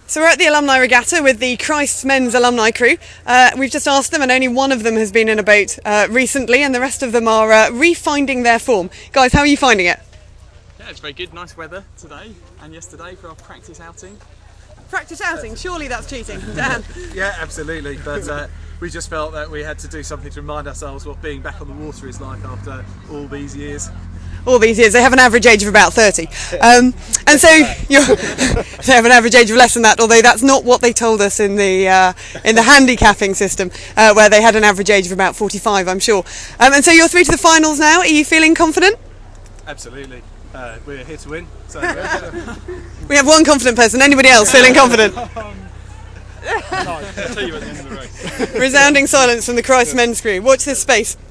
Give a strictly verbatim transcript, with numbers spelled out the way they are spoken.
So we're at the Alumni Regatta with the Christ's Men's alumni crew. Uh, we've just asked them and only one of them has been in a boat uh, recently and the rest of them are uh, refinding their form. Guys, how are you finding it? Yeah, it's very good. Nice weather today and yesterday for our practice outing. Practice outing? Surely that's cheating. Dan? Yeah, absolutely. But uh, we just felt that we had to do something to remind ourselves what being back on the water is like after all these years. All these years. They have an average age of about thirty. Um, and so you're, they have an average age of less than that, although that's not what they told us in the uh, in the handicapping system, uh, where they had an average age of about forty-five, I'm sure. Um, and so you're through to the finals now. Are you feeling confident? Absolutely. Uh, we're here to win. So we have one confident person. Anybody else feeling confident? I'll tell you at the end of the race. Resounding silence from the Christ Men's crew. Watch this space.